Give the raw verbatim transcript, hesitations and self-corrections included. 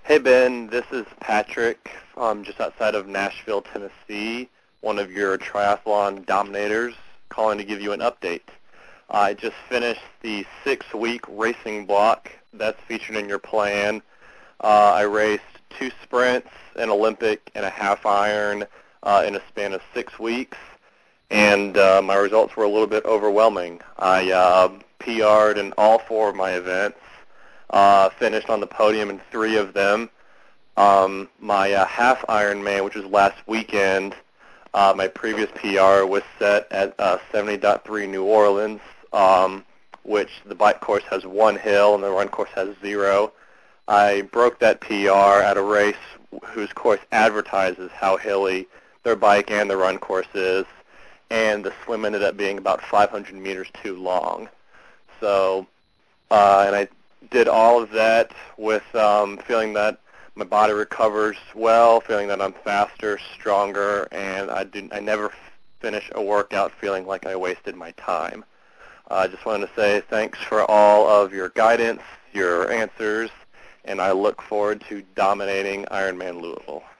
Hey Ben, this is Patrick from just outside of Nashville, Tennessee, one of your triathlon dominators, calling to give you an update. I just finished the six-week racing block that's featured in your plan. Uh, I raced two sprints, an Olympic, and a half iron uh, in a span of six weeks, and uh, my results were a little bit overwhelming. I uh, P R'd in all four of my events. Uh, finished on the podium in three of them. Um, my uh, half Ironman, which was last weekend, uh, my previous P R was set at uh, seventy point three New Orleans, um, which the bike course has one hill and the run course has zero. I broke that P R at a race whose course advertises how hilly their bike and the run course is, and the swim ended up being about five hundred meters too long. So, uh, and I did all of that with um, feeling that my body recovers well, feeling that I'm faster, stronger, and I didn't. I never finish a workout feeling like I wasted my time. I uh, just wanted to say thanks for all of your guidance, your answers, and I look forward to dominating Ironman Louisville.